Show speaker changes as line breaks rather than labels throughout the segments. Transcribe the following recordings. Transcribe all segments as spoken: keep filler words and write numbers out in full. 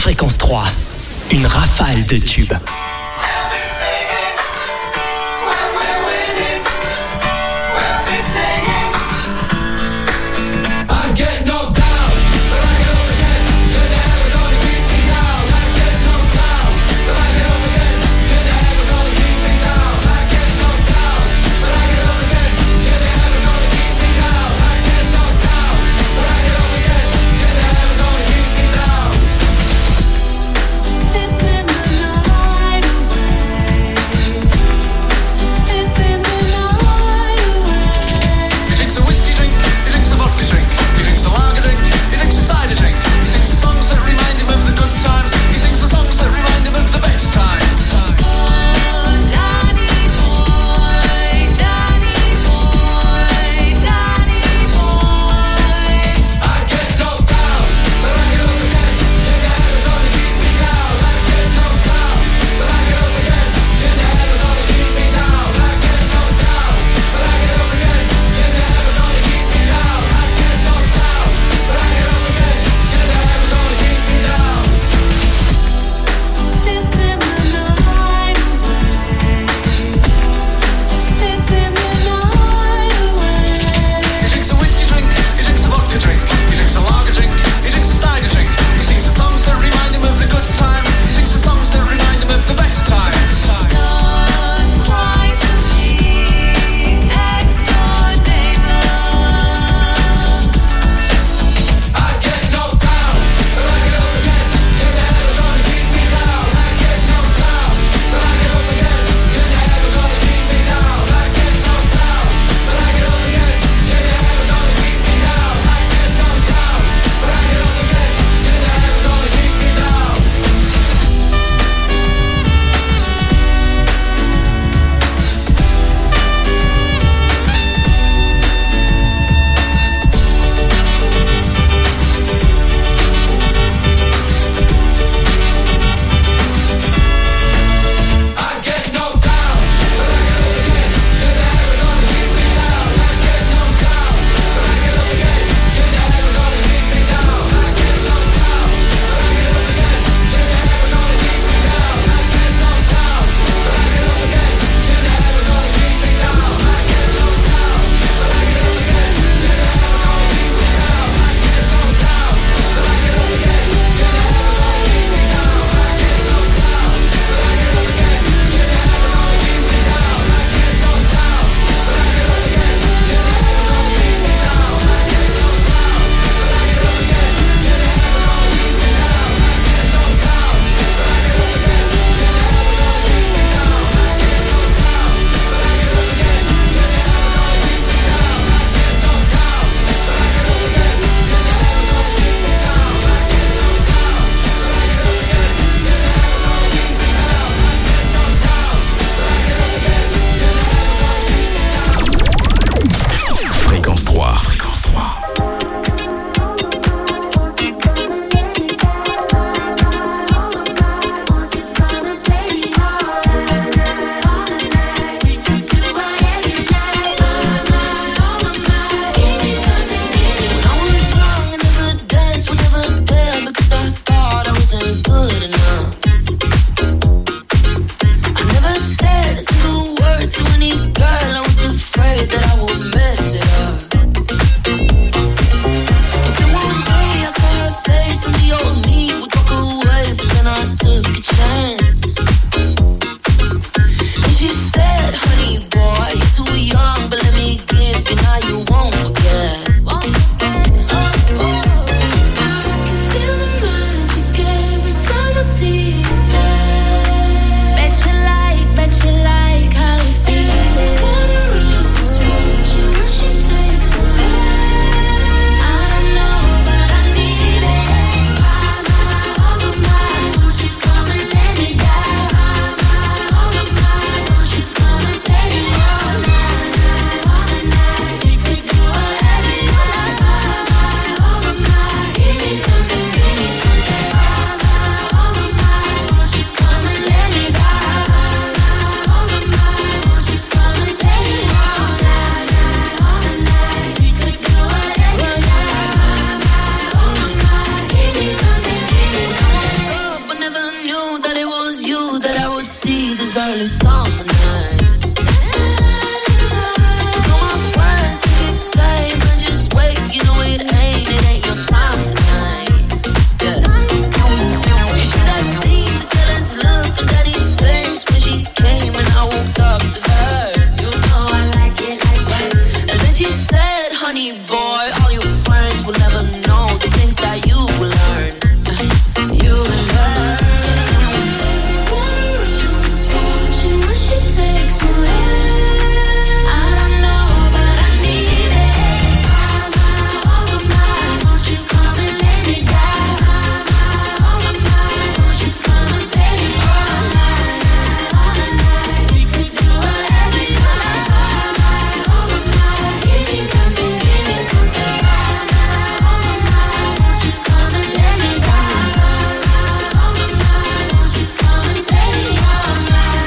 Fréquence trois, une rafale de tubes.
This in the night. this early summer night. So my friends keep saying, but just wait, you know it ain't, it ain't your time tonight. Yeah. You should have seen the jealous look on Daddy's face when she came and I woke up to her. You know I like it like that. And then she said, honey boy, all your friends will never know the things that you will learn. You will learn. She takes me in. I don't know, but I need it. My, my, oh my, my, won't you come and lay me down? My, my, oh my, my, won't you come and lay me all night, all night. We could do whatever you like. My, my, oh my, my, give me something, give me something. My, my, oh my, my, won't you come and lay me down? My, my, oh my, my, won't you come and lay me all night?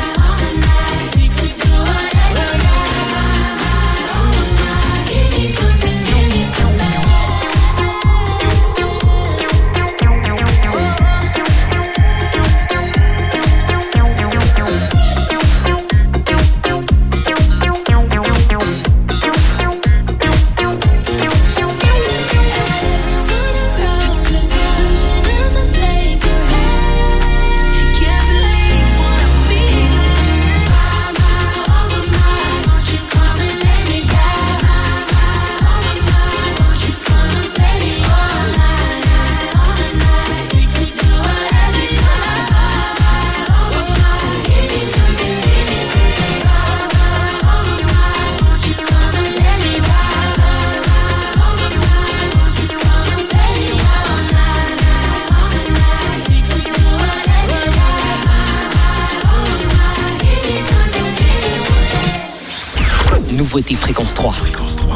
Nouveauté Fréquence trois. Fréquence trois.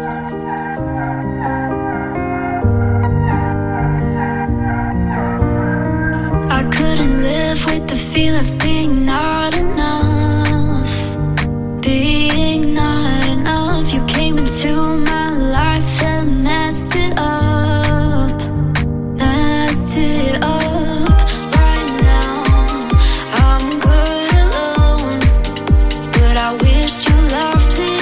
I couldn't live with the feel of being not enough. Being not enough. You came into my life and messed it up. Messed it up. Right now, I'm good alone. But I wished you loved me.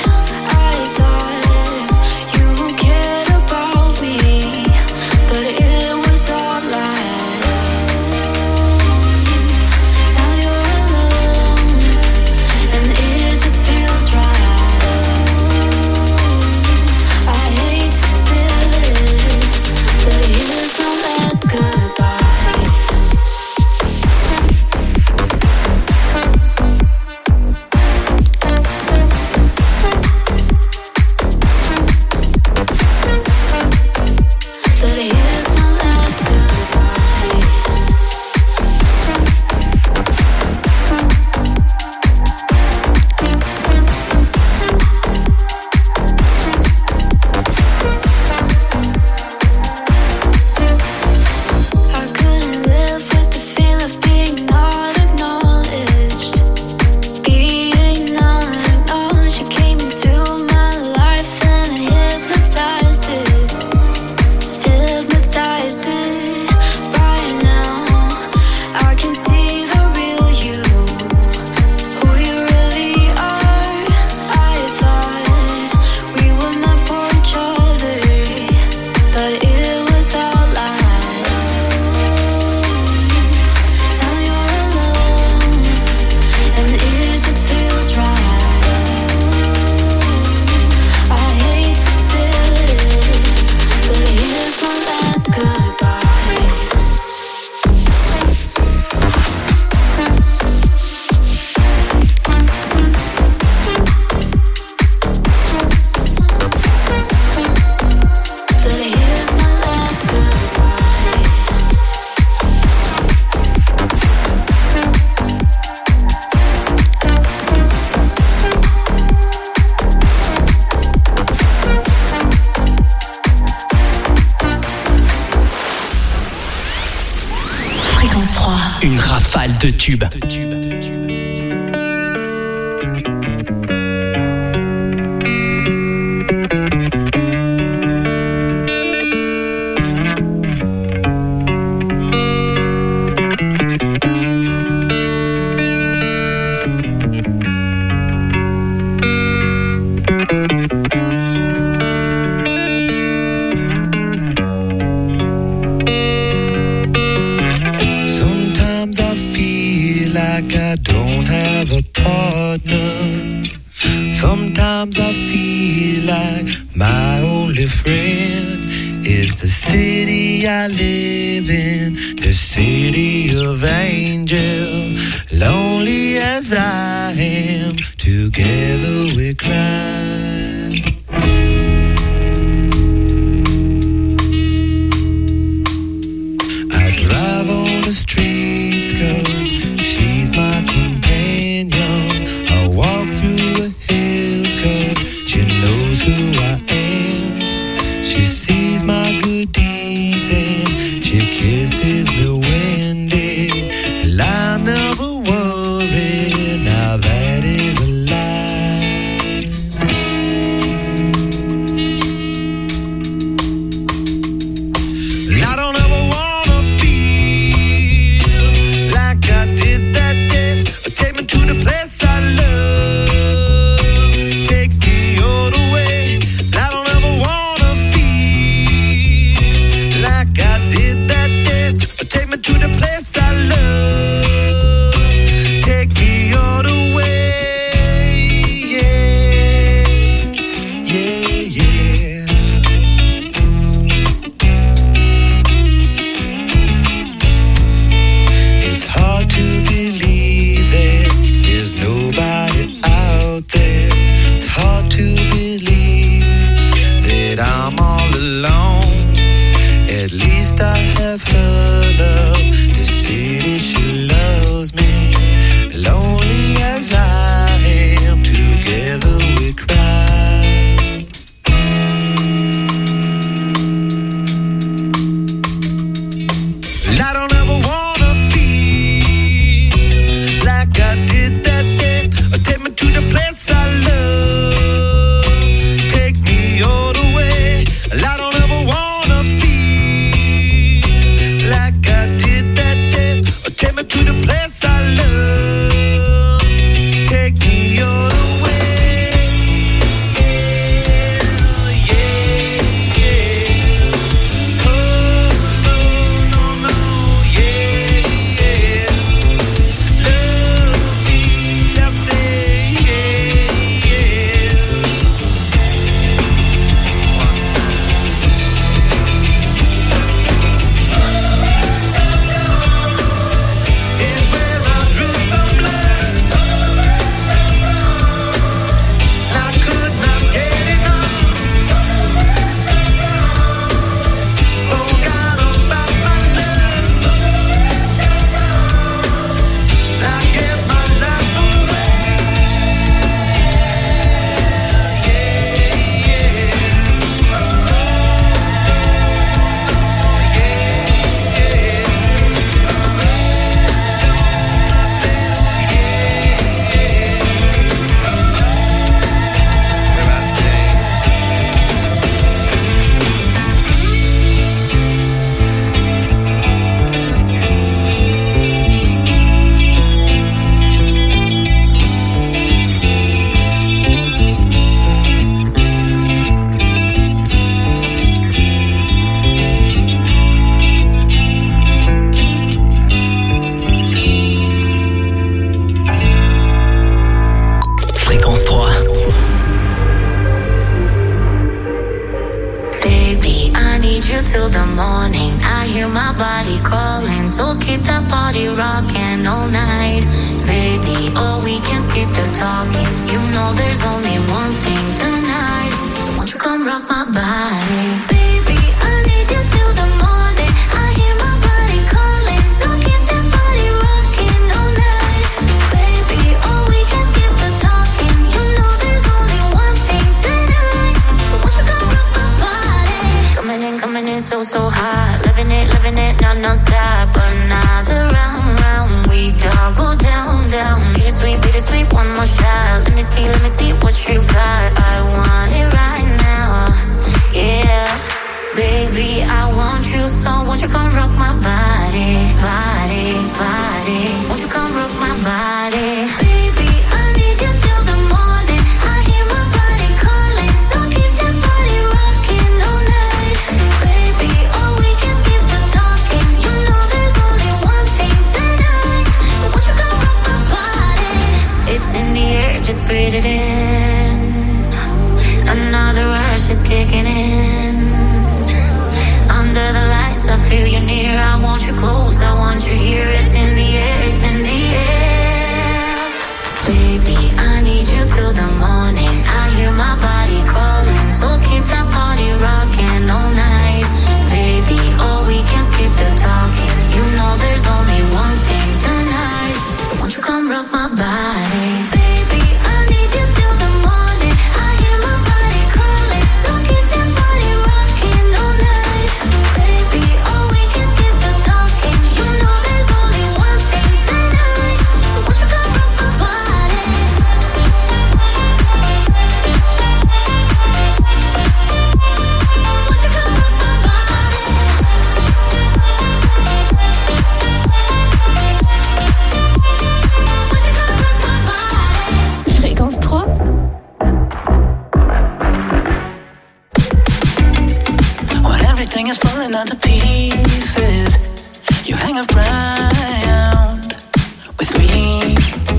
Une rafale de tubes.
like I don't have a partner. Sometimes I feel like my only friend is the city I live in, the city of angels. Lonely as I am, together we cry. I drive on the streets 'cause she's my companion. I walk through the hills 'cause she knows who I am. She sees my good deeds and she kisses me when day. And I never worry, now that is a lie. And I don't ever wanna feel like I did that day. Take me to the place I love. Take me all the way. I don't ever wanna feel like I did that day. Take me to the place I love. Take me all the way. Yeah, yeah, yeah. It's hard to believe that there's nobody out there. It's hard to believe that I'm all alone. At least I have her love. The city, she loves me. Lonely as I am, together we cry. And I don't ever wanna feel like I did that day. Take me to the place I love. Take me all the way. And I don't ever wanna feel like I did that day. Take me to the place I love. Take me all the way. Yeah, yeah. Oh, no, no, no. Yeah, yeah. Love me, I say, yeah, yeah. One time. It's where I drew some blood. I could not get enough. Forgot about my love. I gave my life away. Yeah, where I stay.
Fréquence trois.
Baby, I need you till the morning. I hear my body calling, so keep that body rocking all night. Baby, oh, we can skip the talking. You know there's only one thing tonight. So won't you come rock my body? Baby, I need you till the morning. I hear my body calling, so keep that body rocking all night. Baby, oh, we can skip the talking. You know there's only one thing tonight. So won't you come rock my body? Coming in, coming in so, so hot. Living it, living it, no, no stop. Another round, round. We double down, down. Bittersweet, bittersweet, one more shot. Let me see, let me see what you got. I want it right now. Yeah. Baby, I want you, so won't you come rock my body, body, body. Won't you come rock my body? Baby, I need you till the morning. I hear my body calling, so keep that body rocking all night. Baby, oh, we can skip the talking. You know there's only one thing tonight. So won't you come rock my breathe it in. Another rush is kicking in. Under the lights, I feel you near. I want you close, I want you here. It's in the air, it's in the air. Baby, I need you till the morning. I hear my body calling, so keep that party rocking all night. Baby, oh, we can skip the talking. You know there's only one thing tonight. So won't you come rock my body? Baby, I need you till the morning. I hear my body calling, so keep that party rocking all night. Baby, oh, we can skip the talking. You know there's only one thing tonight. So won't you come rock my body? Won't you come rock my body? Won't you come rock my body?
Fréquence trois.
When everything is falling into pieces, you hang around with me.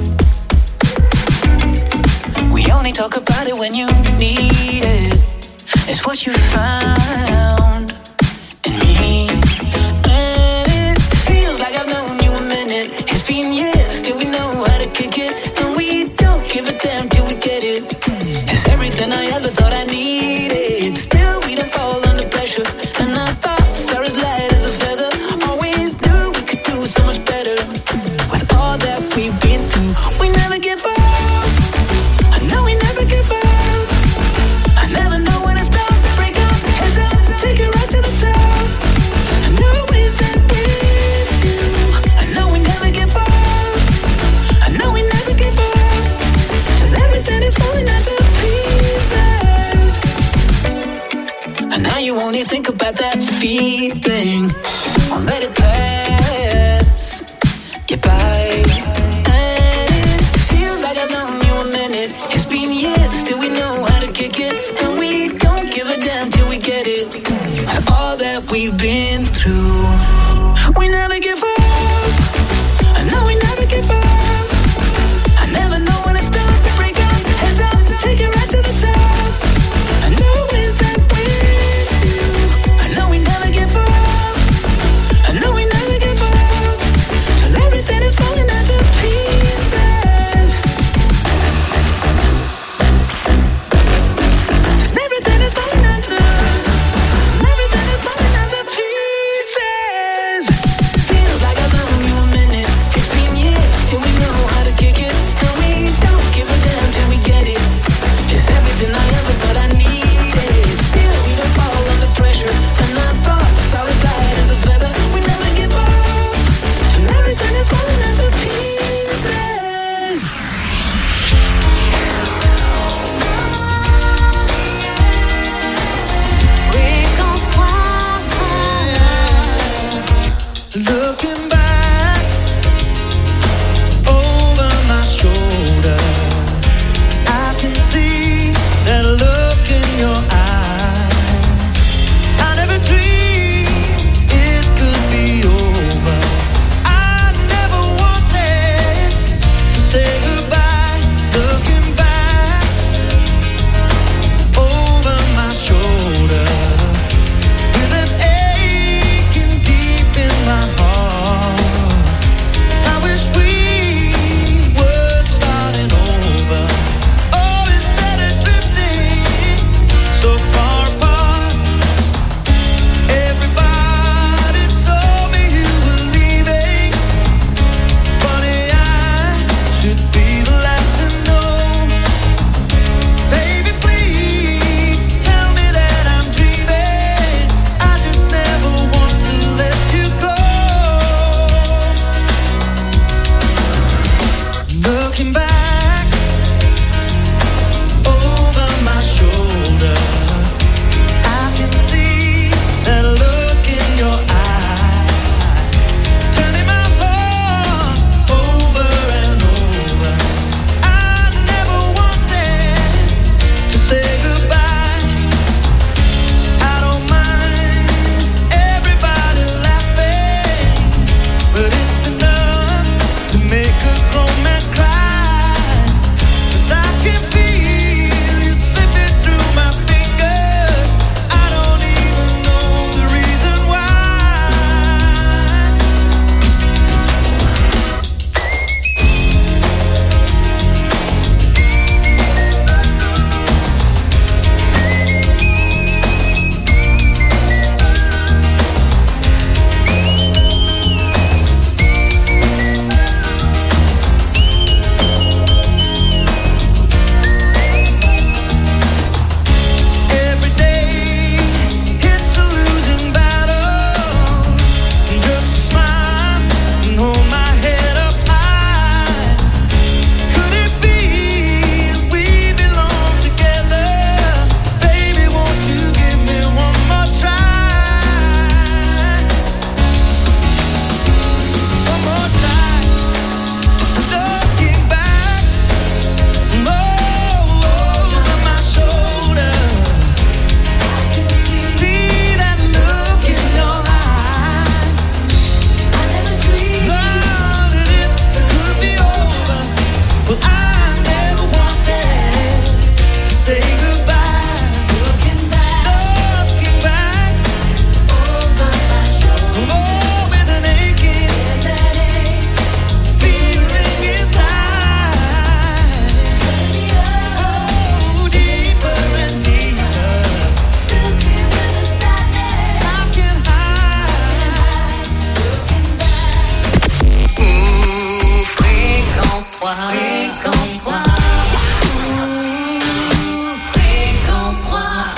We only talk about it when you need it. It's what you found in me. And it feels like I've known you a minute. It's been years, still we know how to kick it. And we don't give a damn till we get it. It's everything I ever thought I needed. Still we don't fall under pressure. And I thought Sarah's light as a feather. Always knew we could do so much better. With all that we've been through, we never give up. I know we never give up. I never know when it starts to break up. Heads up, take it right to the top. I know it's that with you. I know we never give up. I know we never give up. Till everything is falling into pieces. And now you only think about that feeling. Won't let it pass you by. And it feels like I've known you a minute. It's been years, still we know how to kick it. And we don't give a damn till we get it. And all that we've been through, we never give up. I know we never give up. I never know when it starts to break up. Heads up, take it right to the top. I know it's that with you. I know we never give up. I know we never give up. Till everything is falling into pieces. Till everything is falling into. Everything is falling into pieces.
Fréquence trois. Fréquence trois.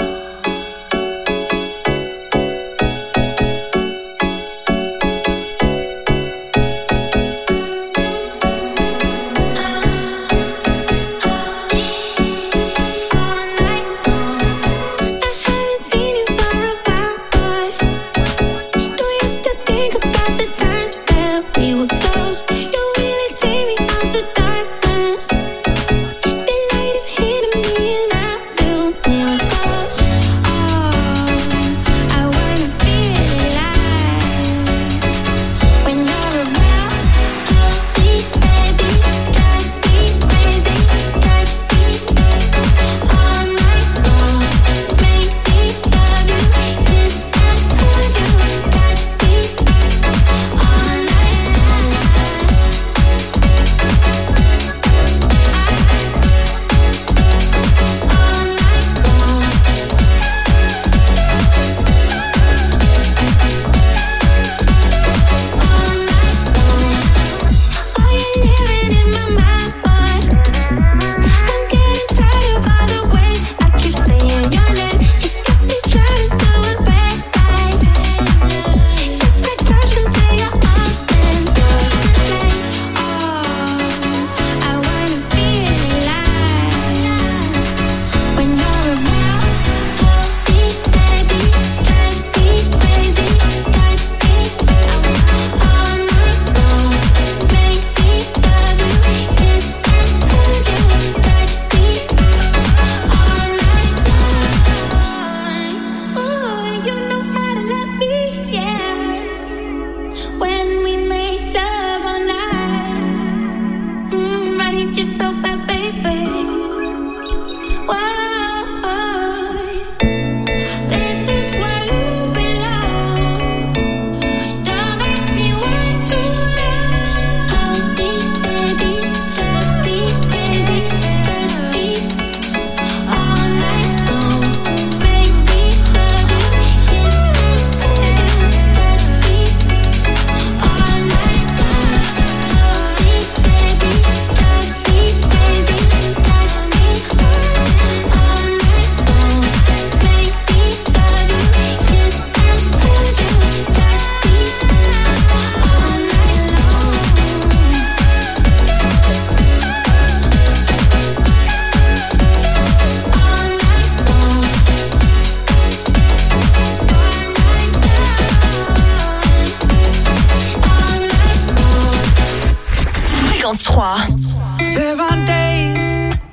There are days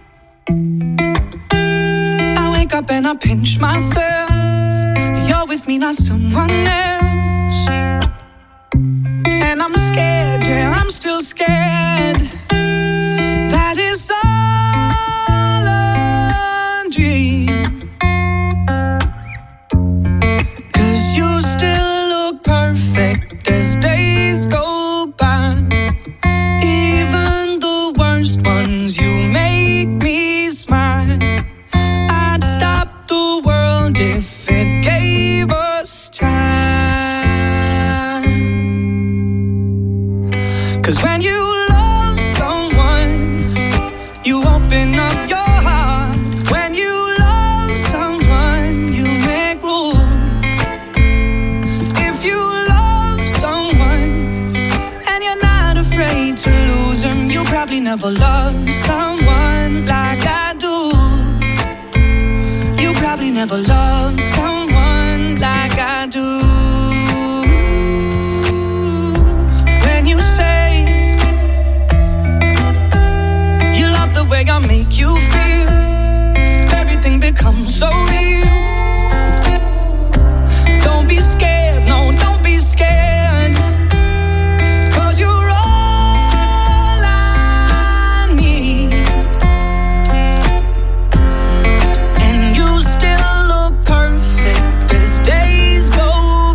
I wake up and I pinch myself. You're with me, not someone else. And I'm scared, yeah, I'm still scared. That is all a dream. 'Cause you still look perfect as days go by. Even the worst ones, you make me smile. I'd stop the world if it gave us time. 'Cause when you love someone, you open up your heart. When you love someone, you make room. If you love someone and you're not afraid to lose them, you probably never loved someone like I do. You probably never loved someone like I do. When you say you love the way I make you feel, everything becomes so real. Don't be scared, no, don't be scared. 'Cause you're all I need. And you still look perfect as days go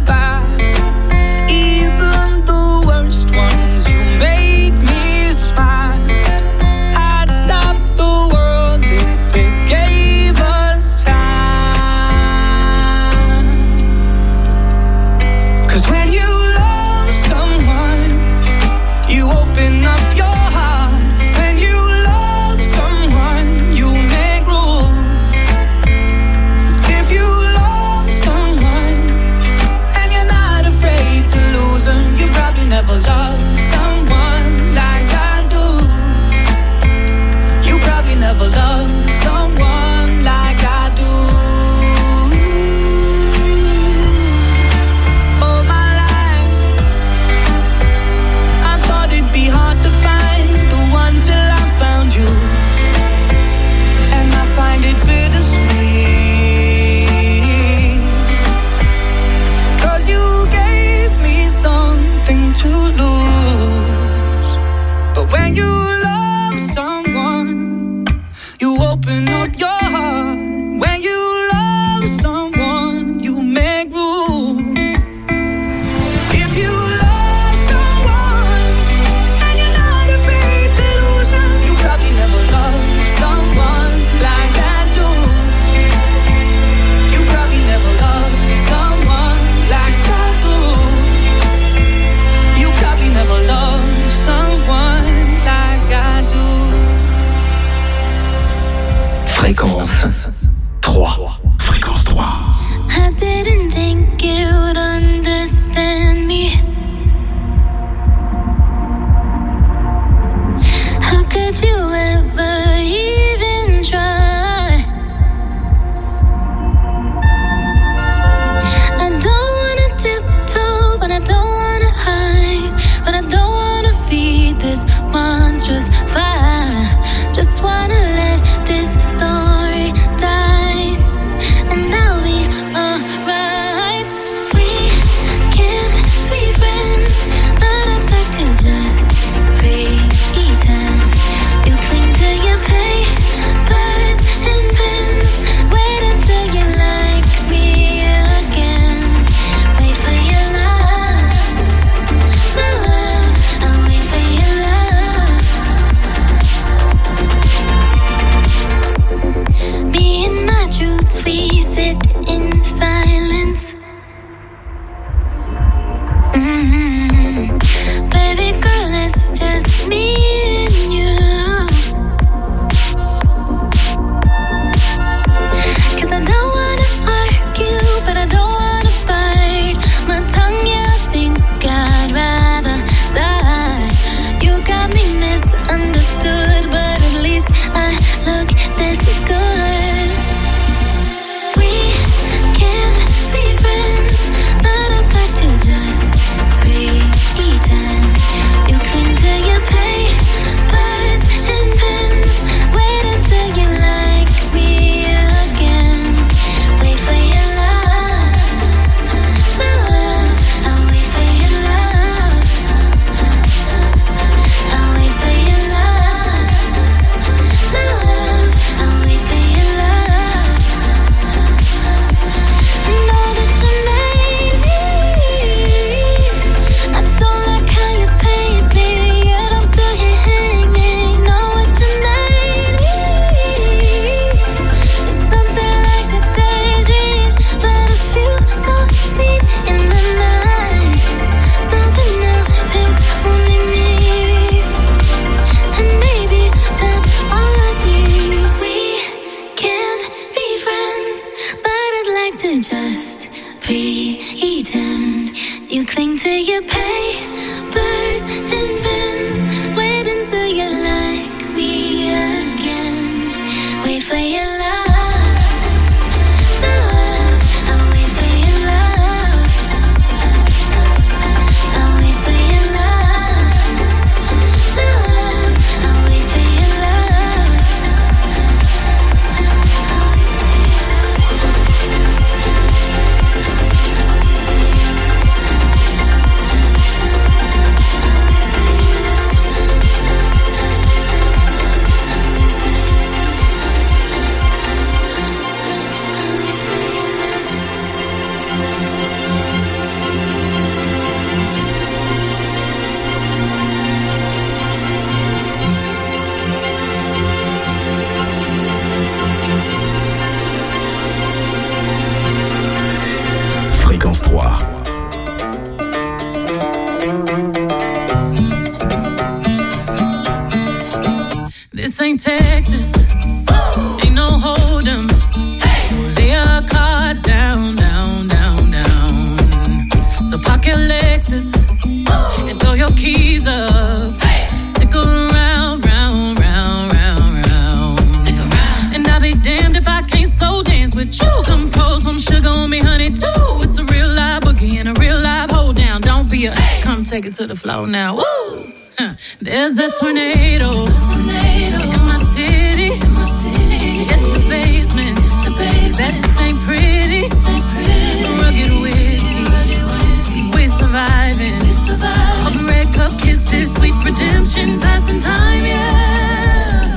ain't Texas. Ain't no hold 'em. So lay your cards down, down, down, down. So park your Lexus and throw your keys up. Stick around, round, round, round, round. Stick around. And I'll be damned if I can't slow dance with you. Come pour some sugar on me, honey, too. It's a real live boogie and a real live hold down. Don't be a come take it to the floor now. Woo! Huh. There's a tornado, tornado in my city, in my city. Get the basement, the basement. That ain't pretty, ain't pretty. Rugged whiskey, rugged whiskey. We're surviving, we're surviving. Of red cup kisses, sweet redemption, passing time, yeah.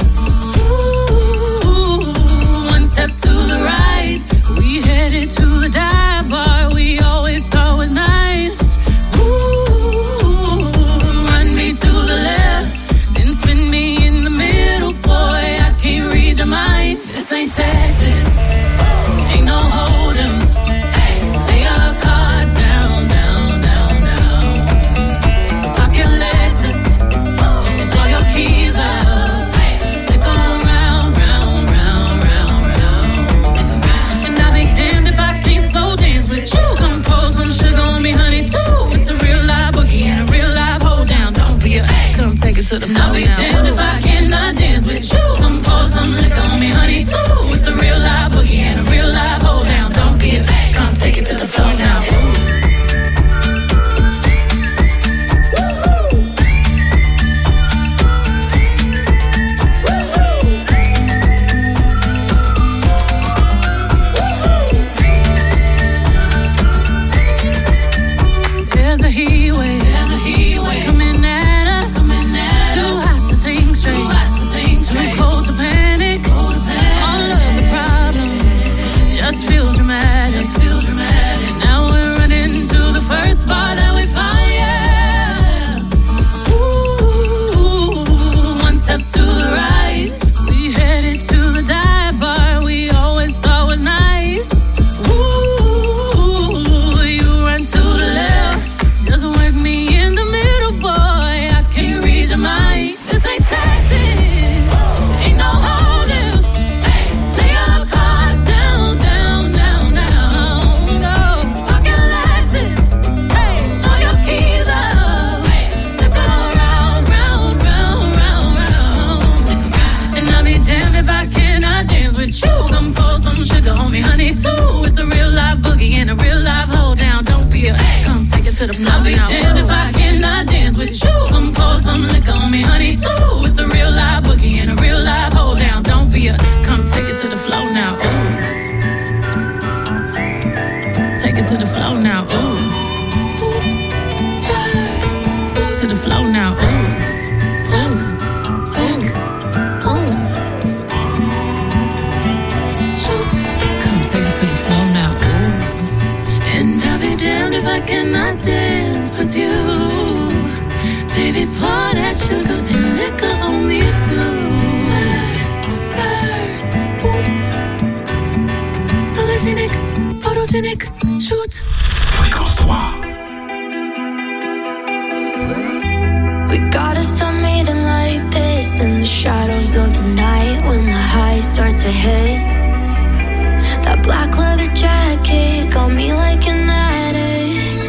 Ooh, one step to the right, we headed to the dive bar we always thought was nice. Ooh, run me to the left, then spin me in the middle, boy, I can't read your mind. This ain't Texas, ain't no hold 'em. So lay your cards down, down, down, down. So park your Lexus and throw your keys up. Stick around, round, round, round, round. Stick around. And I'll be damned if I can't slow dance with you. Come pour some sugar on me, honey, too. It's a real live boogie and a real live hold down. Don't be a come take it to the floor. I'll be damned if I cannot dance with you. Come pour some liquor on me, honey, too. It's a real live boogie and a real live hold down. Don't be a come take it to the floor now. There's a heat wave, there's a heat wave coming at us, coming at us. Too hot to think straight, too hot to think straight. Too cold to panic, cold to panic. All of the problems just feel dramatic, just feel dramatic. Now we're running to the first spot that we find, yeah. Ooh, one step to the right, we headed to the dive bar we always thought was nice. Ooh, you run to the left, just work me in the middle, boy, I can't read your mind. This ain't Texas, ain't no holding. Lay your cards down, down, down, down. No, pocket Lexus, hey, throw your keys up. Stick around, round, round, round, round. Stick around. And I'll be damned if I cannot dance with you. Come pour some sugar on me, honey, too. It's a real live boogie and a real live hold down. Don't be a come take it to the floor. I'll be damned if I cannot dance with you. Come pour some liquor on me, honey, too. It's a real live boogie and a real live hold down. Don't be a come take it to the floor now. Ooh. Take it to the floor now. Ooh. Oops, spurs. To the floor now. Ooh. Tap, back, oops. Shoot. Come take it to the floor now. Ooh. And I'll be damned if I cannot dance with you. Baby, pour that sugar and liquor on me too. Spurs, spurs, boots. Sologenic, photogenic, shoot.
Fréquence trois.
We gotta stop meeting like this in the shadows of the night when the high starts to hit. That black leather jacket got me like an addict.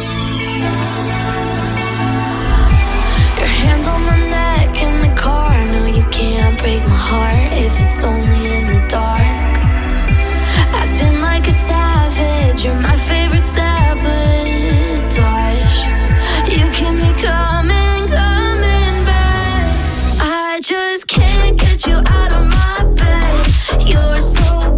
Your hand on my neck in the car. No, you can't break my heart if it's only in the dark. Acting like a savage, you're my favorite sabotage. You keep me coming, coming back. I just can't get you out of my bed. You're so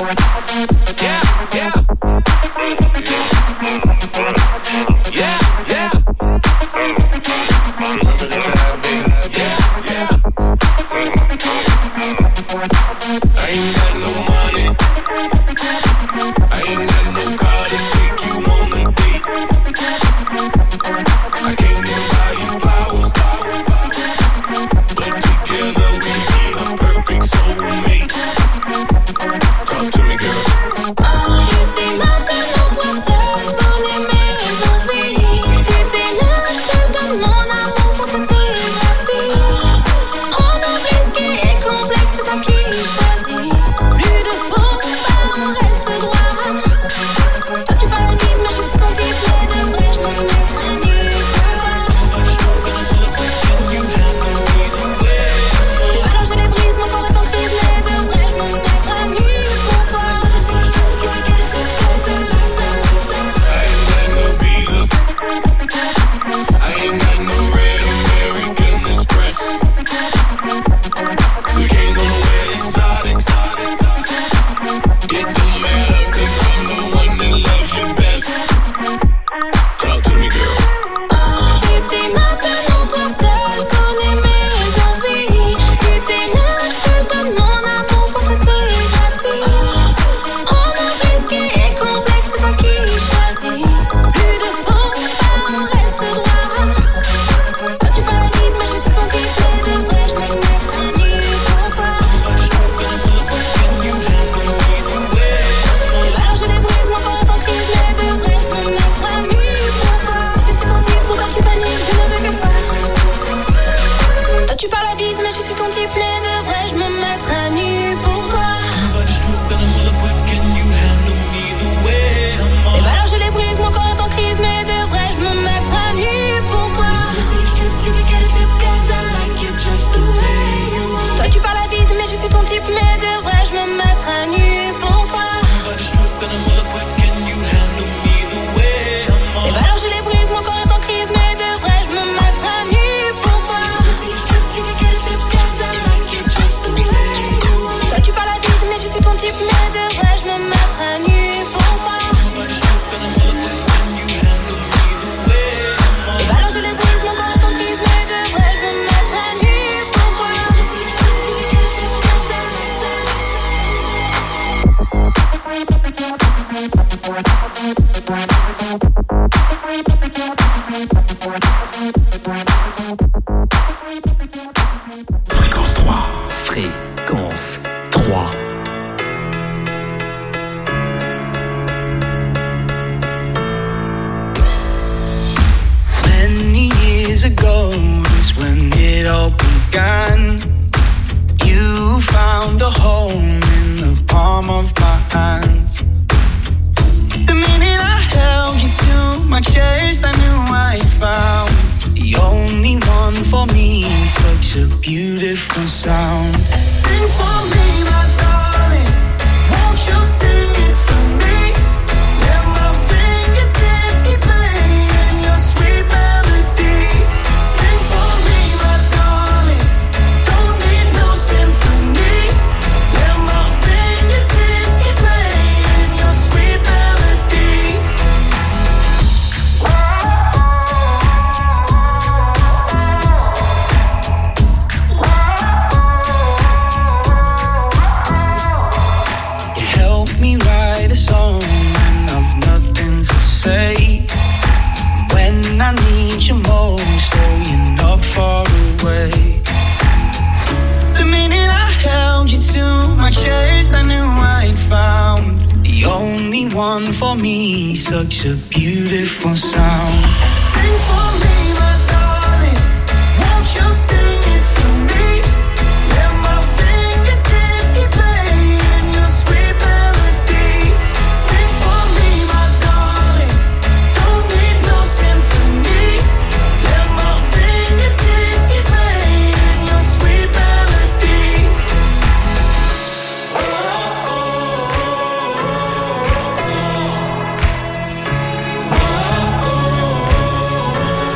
Oh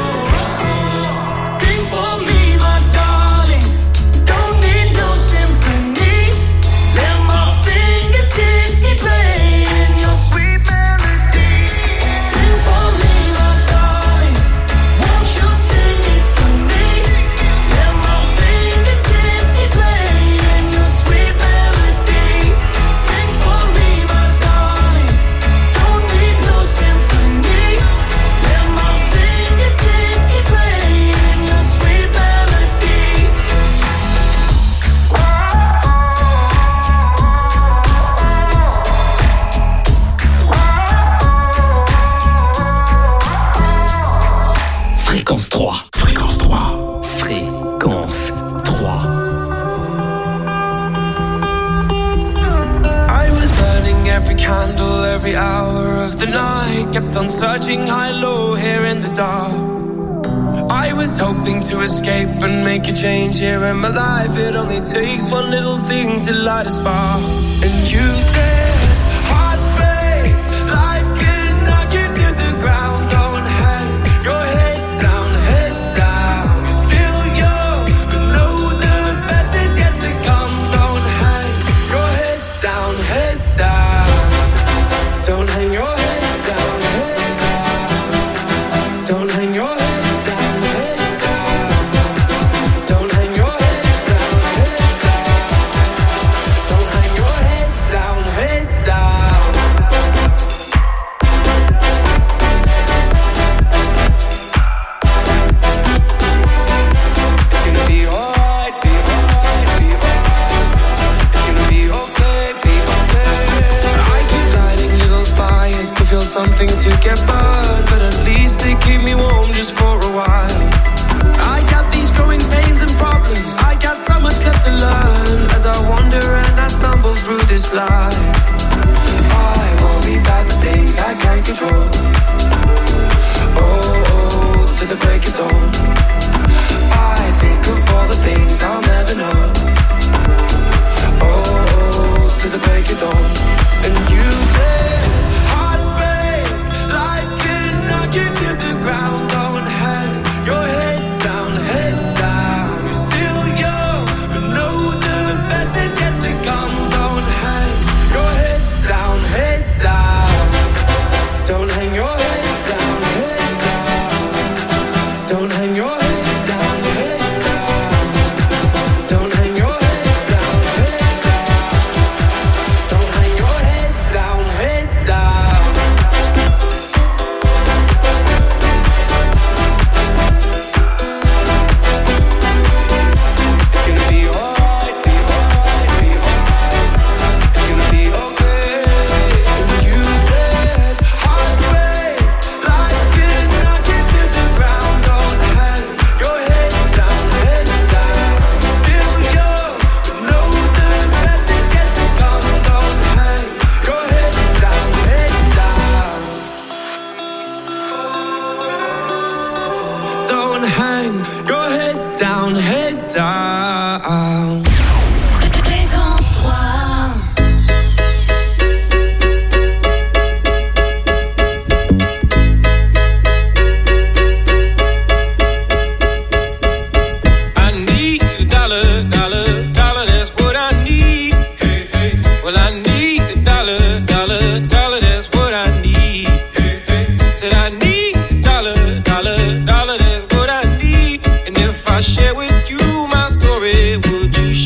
searching high-low here in the dark. I was hoping to escape and make a change here in my life. It only takes one little thing to light a spark. And you said, hearts break, life can knock you to the ground. Don't hang your head down, head down. You're still young, but know the best is yet to come. Don't hang your head down, head down. Don't hang your head down, head down. Don't hang your head down, head down. Don't hang your head down, head down. Don't hang your head down, head down. It's gonna be alright, be alright, be alright. It's gonna be okay, be okay. I keep lighting little fires, can feel something to get burned, but at least they keep me warm just for a while. I got these growing pains and problems, I got so much left to learn as I wander and I stumble through this life. I worry about the things I can't control. Oh, oh, to the break of dawn. I think of all the things I'll never know. Oh, oh, to the break of dawn. And you said, hearts break, life can knock you to the ground. Don't hang your head down, head down. You're still young, but know the best is yet to come. Don't hang your head down, head down. Don't hang your head down, head down. Don't hang your head down, head down. Don't hang your head down, head down. Don't hang your head down, head down. It's gonna be alright, be alright, be alright. It's gonna be okay. And you said, hearts break, life can knock you to the ground. Don't hang your head down, head down. Still young, but know the best is yet to come. Don't hang your head down, head down. Don't hang your head down, head down.
Fréquence trois.
I need a dollar, dollar, dollar, that's what I need. Hey, hey. Well, I need a dollar, dollar, dollar, that's what I need. Hey, hey. Said I need a dollar, dollar, dollar, that's what I need. And if I share with you my story, would you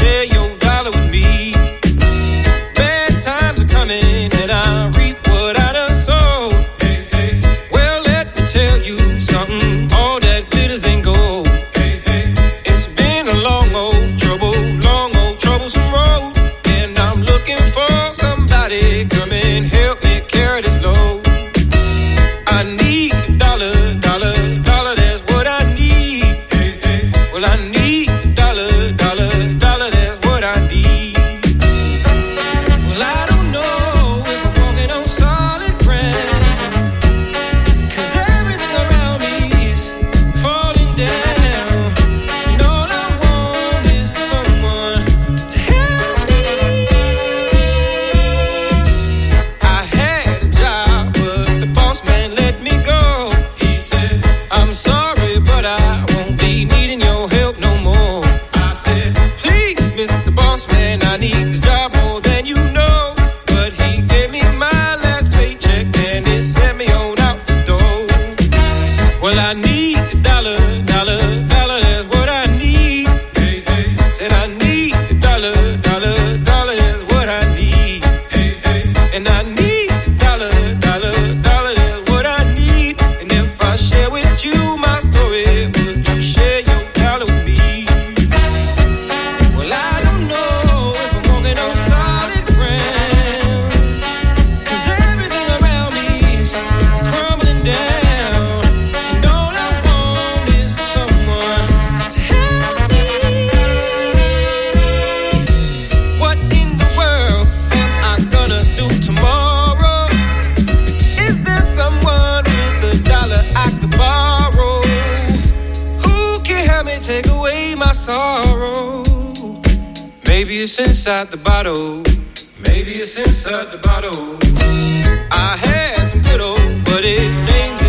sorrow. Maybe it's inside the bottle. Maybe it's inside the bottle. I had some good old, but his name's